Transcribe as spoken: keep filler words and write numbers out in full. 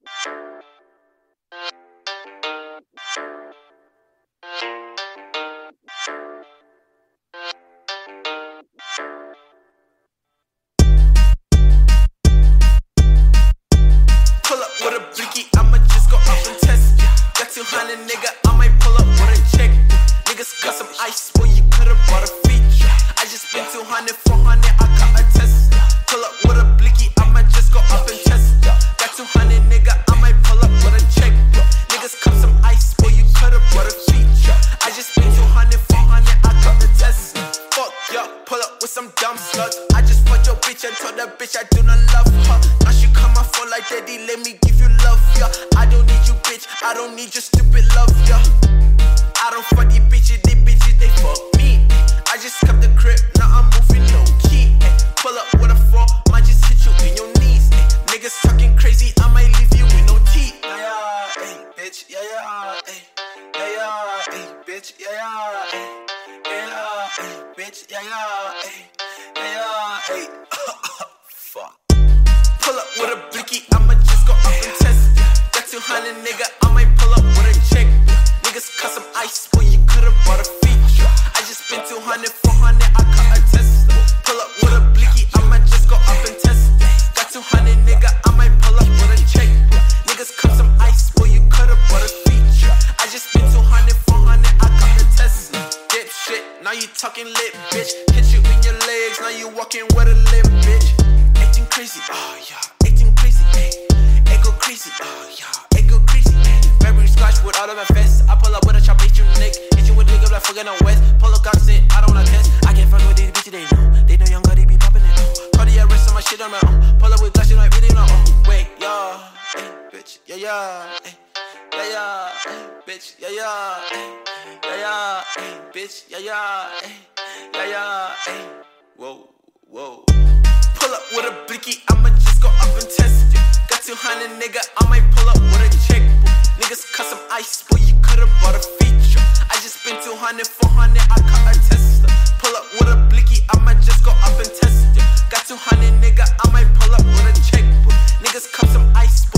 With a blicky, I'ma just go up and test. Got two hundred, nigga, I might pull up with a check. Niggas got some ice, boy, you could've bought a feature. I just spent two hundred, four hundred, I got a test. Pull up with a blicky, I'ma just go up and test. Got two hundred, nigga, I might pull up with a check. Niggas got some ice, boy, you could've bought a feature. I just spent two hundred, four hundred, I got the test. Fuck ya, pull up with some dumb slugs. I just fucked your bitch and told that bitch I do not love her. Now she come my phone like daddy, let me give you love, yeah. I don't need you, bitch, I don't need your stupid love, yeah. I don't fuck these bitches, these bitches, they fuck me. I just kept the crib, now I'm moving low key. Ay. Pull up with a four, might just hit you in your knees. Ay. Niggas talking crazy, I might leave you with no teeth. Yeah, yeah, ay, bitch, yeah, yeah, ay. Yeah, yeah, ay, bitch, yeah, yeah, ay. Yeah, yeah, ay, bitch, yeah, yeah, ay. Yeah, yeah, ay. Fuck. Pull up with a blicky, I'ma just go up and test. Got two hundred, nigga, I might pull up with a check. Niggas cut some ice, boy, you could've bought a feature. I just spent two hundred, four hundred, I got a test. Pull up with a blicky, I'ma just go up and test. Got two hundred, nigga, I might pull up with a check. Niggas cut some ice, boy, you could've bought a feature. I just spent two hundred, four hundred, I got the test. Dip shit, now you talking lit, bitch. Hit you in your legs, now you walking with a limp, bitch. Acting crazy, oh yeah, acting crazy, ayy. It go crazy, oh yeah, it go crazy, ayy. February scotch with all of my vests. I pull up with a chop, hit you neck. Hit you with a nigga like fucking on West. Pull up Cox in, I don't wanna test. I can't fuck with these bitches, they know. They know young girl, they be popping it, oh. Cardiac arrest on my shit on my own. Pull up with glass, shit like really on, oh. Wait, yeah, ayy, bitch, yeah, yeah, ayy. Yeah, yeah, ayy, bitch, yeah, yeah, ayy. Yeah, yeah, ayy, bitch, yeah, yeah, ayy. Yeah, yeah, ayy. Whoa, whoa. Pull up with a blicky, I'ma just go up and test. Got two hundred, nigga, I might pull up with a check. Niggas cut some ice, boy, you could've bought a feature. I just spent two hundred, four hundred, I got a test. Pull up with a blicky, I'ma just go up and test. Got two hundred, nigga, I might pull up with a check. Niggas cut some ice,